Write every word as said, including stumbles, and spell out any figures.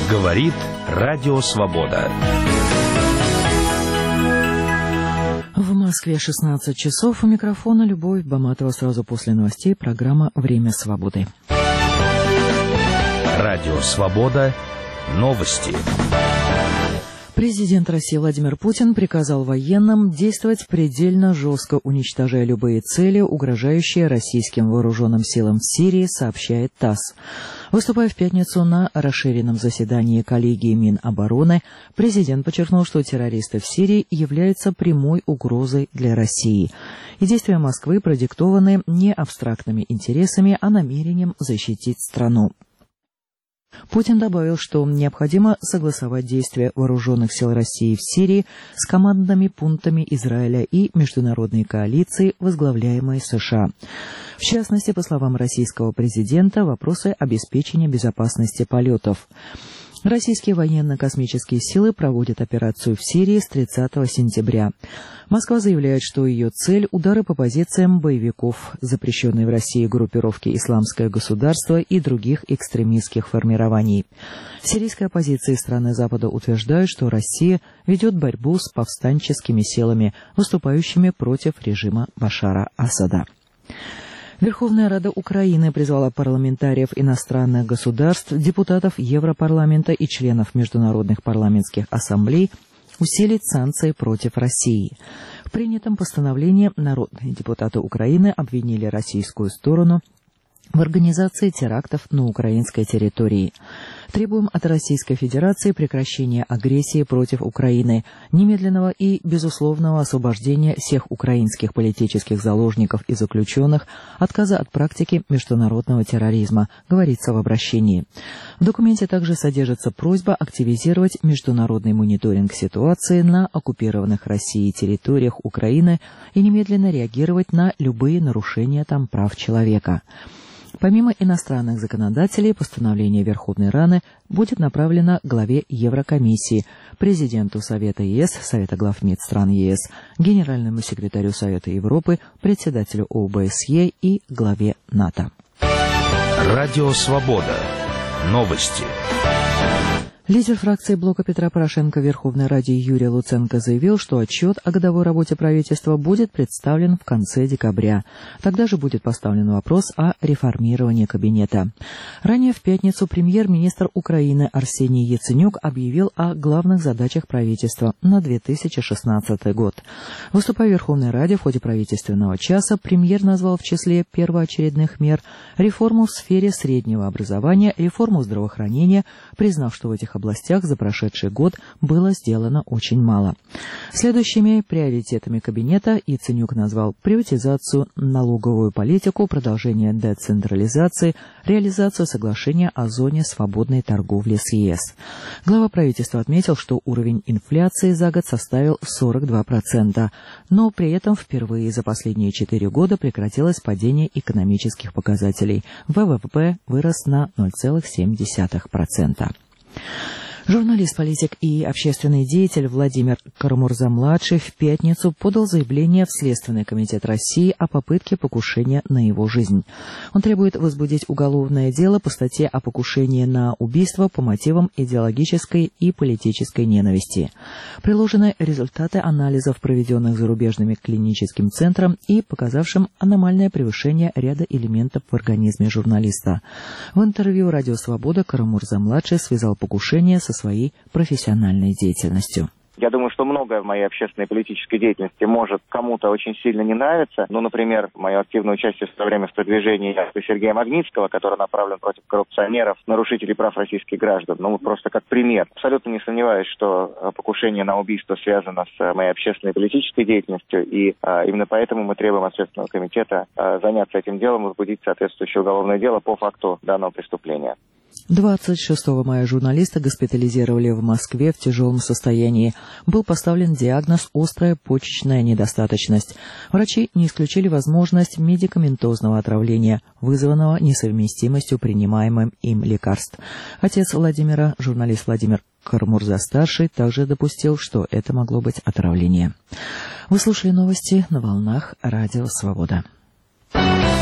Говорит Радио Свобода. В Москве шестнадцать часов. У микрофона Любовь Баматова. Сразу после новостей программа «Время свободы». Радио Свобода. Новости. Президент России Владимир Путин приказал военным действовать предельно жестко, уничтожая любые цели, угрожающие российским вооруженным силам в Сирии, сообщает ТАСС. Выступая в пятницу на расширенном заседании коллегии Минобороны, президент подчеркнул, что террористы в Сирии являются прямой угрозой для России. И действия Москвы продиктованы не абстрактными интересами, а намерением защитить страну. Путин добавил, что необходимо согласовать действия вооруженных сил России в Сирии с командными пунктами Израиля и международной коалиции, возглавляемой США. В частности, по словам российского президента, вопросы обеспечения безопасности полетов. Российские военно-космические силы проводят операцию в Сирии с тридцатого сентября. Москва заявляет, что ее цель – удары по позициям боевиков, запрещенной в России группировки «Исламское государство» и других экстремистских формирований. Сирийская оппозиция страны Запада утверждает, что Россия ведет борьбу с повстанческими силами, выступающими против режима Башара Асада. Верховная Рада Украины призвала парламентариев иностранных государств, депутатов Европарламента и членов международных парламентских ассамблей усилить санкции против России. В принятом постановлении народные депутаты Украины обвинили российскую сторону в организации терактов на украинской территории. Требуем от Российской Федерации прекращения агрессии против Украины, немедленного и безусловного освобождения всех украинских политических заложников и заключенных, отказа от практики международного терроризма, говорится в обращении. В документе также содержится просьба активизировать международный мониторинг ситуации на оккупированных Россией территориях Украины и немедленно реагировать на любые нарушения там прав человека. Помимо иностранных законодателей, постановление Верховной Рады будет направлено главе Еврокомиссии, президенту Совета ЕС, Совета глав МИД стран ЕС, генеральному секретарю Совета Европы, председателю ОБСЕ и главе НАТО. Радио Свобода. Новости. Лидер фракции блока Петра Порошенко в Верховной Раде Юрий Луценко заявил, что отчет о годовой работе правительства будет представлен в конце декабря. Тогда же будет поставлен вопрос о реформировании кабинета. Ранее в пятницу премьер-министр Украины Арсений Яценюк объявил о главных задачах правительства на две тысячи шестнадцатый год. Выступая в Верховной Раде в ходе правительственного часа, премьер назвал в числе первоочередных мер реформу в сфере среднего образования, реформу здравоохранения, признав, что в этих областях за прошедший год было сделано очень мало. Следующими приоритетами кабинета Яценюк назвал приватизацию, налоговую политику, продолжение децентрализации, реализацию соглашения о зоне свободной торговли с ЕС. Глава правительства отметил, что уровень инфляции за год составил сорок два процента, но при этом впервые за последние четыре года прекратилось падение экономических показателей. ВВП вырос на ноль целых семь десятых процента. Журналист, политик и общественный деятель Владимир Карамурза-младший в пятницу подал заявление в Следственный комитет России о попытке покушения на его жизнь. Он требует возбудить уголовное дело по статье о покушении на убийство по мотивам идеологической и политической ненависти. Приложены результаты анализов, проведенных зарубежными клиническим центром и показавшим аномальное превышение ряда элементов в организме журналиста. В интервью «Радио Свобода» Карамурза-младший связал покушение со своей профессиональной деятельностью. Я думаю, что многое в моей общественной и политической деятельности может кому-то очень сильно не нравиться. Ну, например, мое активное участие в свое время в продвижении Сергея Магнитского, который направлен против коррупционеров, нарушителей прав российских граждан. Ну, просто как пример. Абсолютно не сомневаюсь, что покушение на убийство связано с моей общественной и политической деятельностью. И а, именно поэтому мы требуем от Следственного комитета а, заняться этим делом и возбудить соответствующее уголовное дело по факту данного преступления. двадцать шестого мая журналиста госпитализировали в Москве в тяжелом состоянии. Был поставлен диагноз «острая почечная недостаточность». Врачи не исключили возможность медикаментозного отравления, вызванного несовместимостью принимаемым им лекарств. Отец Владимира, журналист Владимир Карамурза-старший, также допустил, что это могло быть отравление. Вы слушали новости на волнах Радио Свобода.